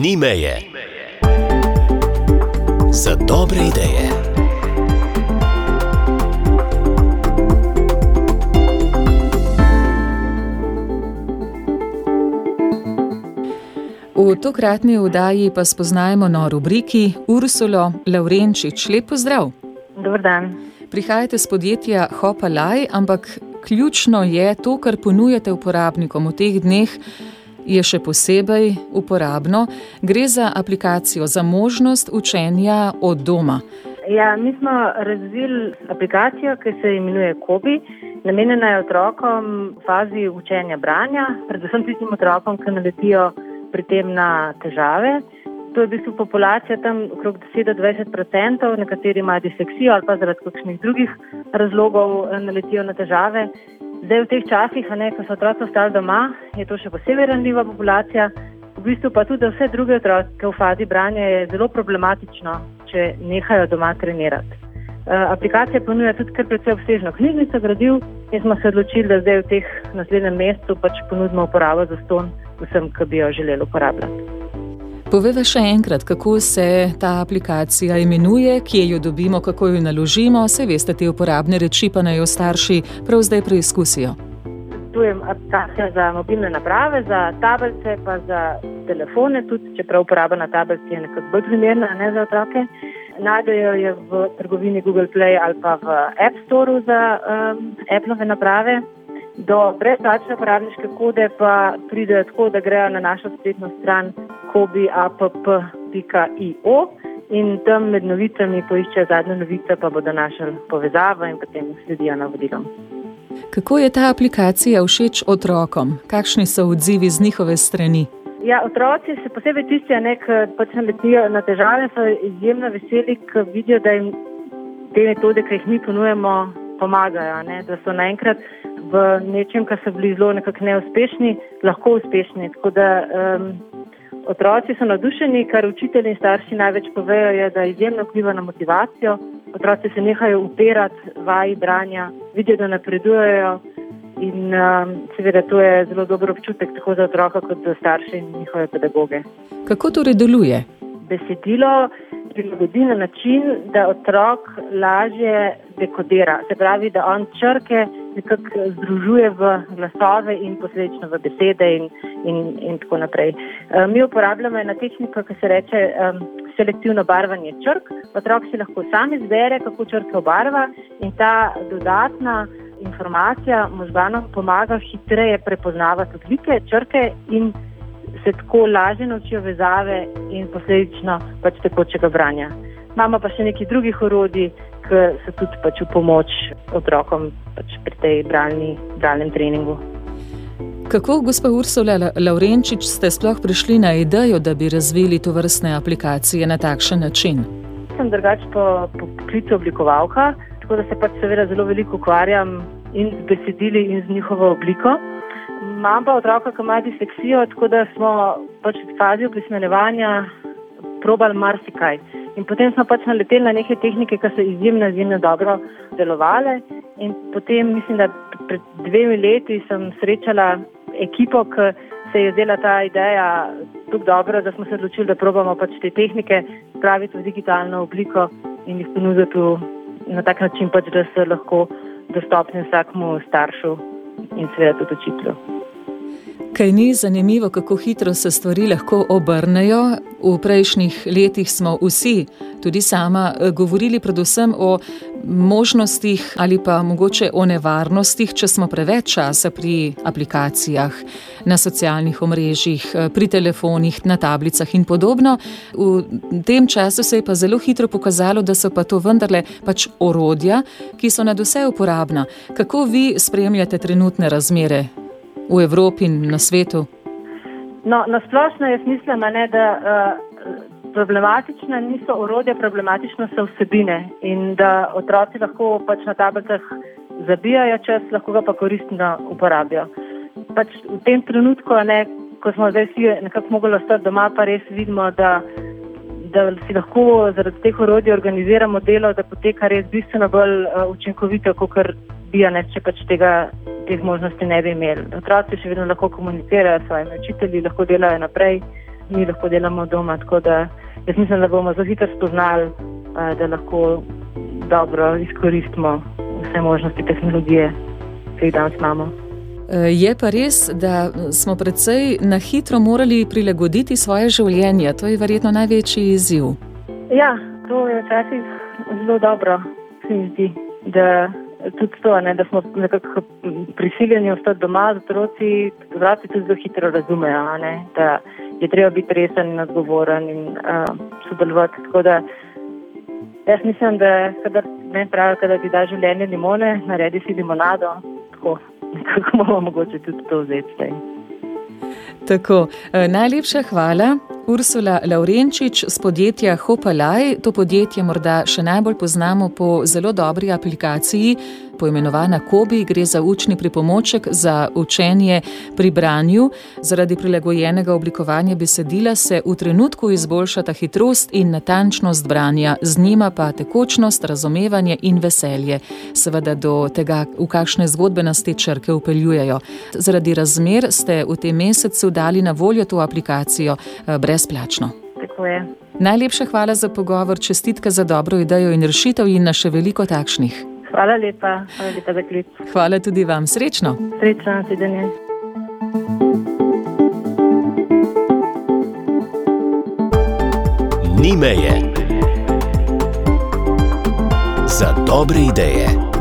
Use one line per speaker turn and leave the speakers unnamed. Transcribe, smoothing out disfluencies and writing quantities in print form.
Ni meje. Za dobre ideje.
V tokratni oddaji pa spoznajmo na rubriki Ursulo Lavrenčič. Lep pozdrav.
Dober dan.
Prihajate z podjetja Hopalaj, ampak ključno je to, kar ponujate uporabnikom v teh dneh, je še posebej uporabno. Gre za aplikacijo za možnost učenja od doma.
Ja, mi smo razvili aplikacijo, ki se imenuje Kobi. Namenjena je otrokom v fazi učenja branja, predvsem tistim otrokom, ki naletijo pri tem na težave. To je v bistvu populacija tam okrog 10-20%, nekateri imajo disleksijo ali pa zaradi kakšnih drugih razlogov naletijo na težave. Zdaj v teh časih, ko so otroci ostali doma, je to še posebej ranljiva populacija. V bistvu pa tudi vse druge otroke v fazi branja je zelo problematično, če nehajo doma trenirati. Aplikacija ponuja tudi kar precej obsežno knjižnico gradiv in smo se odločili, da zdaj v teh naslednjem mesecu ponudimo uporabo zastonj vsem, ki bi jo želeli uporabljati.
Povejva še enkrat, kako se ta aplikacija imenuje, kje jo dobimo, kako jo naložimo. Saj veste, te uporabne reči pa naj jo starši prav zdaj preizkusijo.
Tu je aplikacija za mobilne naprave, za tablice, pa za telefone tudi, čeprav uporaba na tablici je nekako bolj primerna, ne za otroke. Najdejo jo v trgovini Google Play ali pa v App Storeu za Appleove naprave. Do brezplačne uporabniške kode pa pridejo tako, da grejo na našo spletno stran kobiapp.io in tam med novicami poiščejo zadnje novice, pa bodo našli povezavo in potem sledijo navodilom.
Kako je ta aplikacija všeč otrokom? Kakšni so odzivi z njihove strani?
Ja, otroci, še posebej tisti, ki naletijo na težave, so izjemno veseli, ko vidijo, da jim te metode, ki jih mi ponujemo, pomagajo, da so naenkrat v nečem, kar so bili zelo nekako neuspešni, lahko uspešni. Tako da otroci so navdušeni, kar učitelji in starši največ povejo, je, da izjemno vpliva na motivacijo. Otroci se nehajo upirati vaji branja, vidijo, da napredujejo in seveda to je zelo dober občutek tako za otroka kot za starše in njihove pedagoge.
Kako torej deluje?
Besedilo prilagodi na način, da otrok lažje dekodira. Se pravi, da on črke nekako združuje v glasove in posledično v besede in tako naprej. Mi uporabljamo eno tehniko, ki se reče selektivno barvanje črk. Otrok si lahko sam izbere, kako črke obarva in ta dodatna informacija možganom pomaga hitreje prepoznavati odlike črke in se tako lažje naučijo vezave in posledično tekočega branja. Imamo pa še nekaj drugih orodij, ki so tudi v pomoč otrokom pri tej bralnem treningu.
Kako, gospa Ursula Lavrenčič, ste sploh prišli na idejo, da bi razvili tovrstne aplikacije na takšen način?
Sem drugače po poklicu oblikovalka, tako da se seveda zelo veliko ukvarjam in z besedili in z njihovo obliko. Imam pa otroka, ki ima disleksijo, tako da smo v fazi opismenjevanja probali marsikaj. In potem smo naleteli na neke tehnike, ki so izjemno dobro delovale. In potem, mislim, da pred 2 leti sem srečala ekipo, ki se je zdela ta ideja tako dobro, da smo se odločili, da probamo te tehnike spraviti v digitalno obliko in jih ponuditi na tak način, da so lahko dostopni vsakmu staršu in seveda tudi učitelju.
Kaj ni zanimivo, kako hitro se stvari lahko obrnejo? V prejšnjih letih smo vsi, tudi sama, govorili predvsem o možnostih ali pa mogoče o nevarnostih, če smo preveč časa pri aplikacijah, na socialnih omrežjih, pri telefonih, na tablicah in podobno. V tem času se je pa zelo hitro pokazalo, da so pa to vendarle orodja, ki so nadvse uporabna. Kako vi spremljate trenutne razmere v Evropi in na svetu?
No, na splošno jaz mislim, da problematična niso orodja, problematično so vsebine in da otroci lahko na tablicah zabijajo čas, lahko ga pa koristno uporabijo. V tem trenutku, ko smo zdaj vsi nekako mogli ostati doma, pa res vidimo, da si lahko zaradi teh orodij organiziramo delo, da poteka res bistveno bolj učinkovito, kakor bi, če teh možnosti ne bi imeli. Otroci še vedno lahko komunicirajo s svojimi učitelji, lahko delajo naprej mi lahko delamo doma, tako da jaz mislim, da bomo zelo hitro spoznali, da lahko dobro izkoristimo vse možnosti tehnologije, ki jih danes imamo.
Je pa res, da smo precej na hitro morali prilagoditi svoje življenje. To je verjetno največji izziv.
Ja, to je včasih zelo dobro, se mi zdi, da tudi to, da smo nekako prisiljeni ostati doma z otroci, otroci tudi zelo hitro razumejo, da je treba biti resen in odgovoren in sodelovati. Tako da jaz mislim, da kadar ti da življenje limone, naredi si limonado, tako nekako bomo mogoče tudi to vzeti.
Tako, najlepša hvala. Ursula Lavrenčič z podjetja Hopalaj. To podjetje morda še najbolj poznamo po zelo dobri aplikaciji, poimenovana Kobi. Gre za učni pripomoček za učenje pri branju. Zaradi prilagojenega oblikovanja besedila se v trenutku izboljšata hitrost in natančnost branja, z njima pa tekočnost, razumevanje in veselje. Seveda do tega, v kakšne zgodbe nas te črke vpeljujejo. Zaradi razmer ste v tem mesecu dali na voljo to aplikacijo brezplačno.
Tako je.
Najlepša hvala za pogovor, čestitke za dobro idejo in rešitev in na še veliko takšnih.
Hvala lepa za klic.
Hvala tudi vam, srečno.
Srečno, nasvidenje.
Ni meje za dobre ideje.